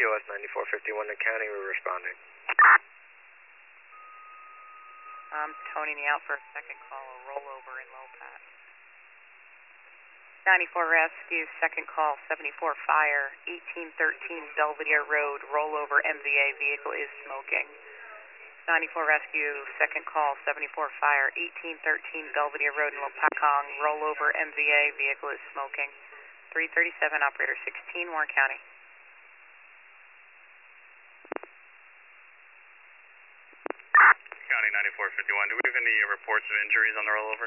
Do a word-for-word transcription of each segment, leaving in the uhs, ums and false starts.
O S ninety-four fifty-one to county, we're responding. I'm toning you out for a second call, a rollover in low pass. ninety-four rescue, second call, seventy-four fire, eighteen thirteen Belvedere Road, rollover M V A, vehicle is smoking. ninety-four rescue, second call, seventy-four fire, eighteen thirteen Belvedere Road in Lopakong, rollover M V A, vehicle is smoking. three thirty-seven, operator sixteen, Warren County. County ninety-four fifty-one, do we have any reports of injuries on the rollover?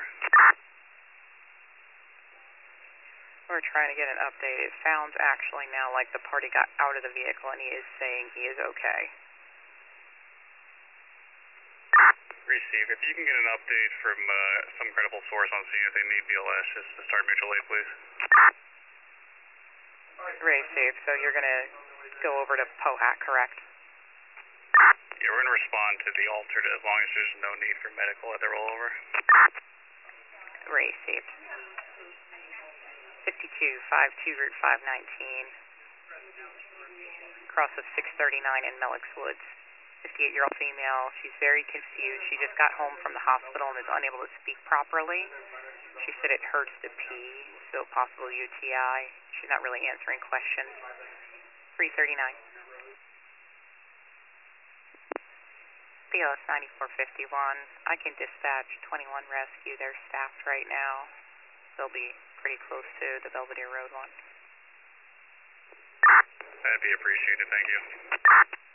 We're trying to get an update. It sounds actually now like the party got out of the vehicle and he is saying he is okay. Receive. If you can get an update from uh, some credible source on seeing if they need B L S, just to start mutual aid, please. Receive. So you're going to go over to POHAC, correct? Yeah, we're going to respond to the altered as long as there's no need for medical at the rollover. Received. fifty-two fifty-two Route five nineteen. Cross of six thirty-nine in Melix Woods. fifty-eight-year-old female. She's very confused. She just got home from the hospital and is unable to speak properly. She said it hurts to pee, so possible U T I. She's not really answering questions. three thirty-nine. B L S ninety-four fifty-one. I can dispatch twenty-one rescue. They're staffed right now. They'll be pretty close to the Belvedere Road one. That'd be appreciated. Thank you.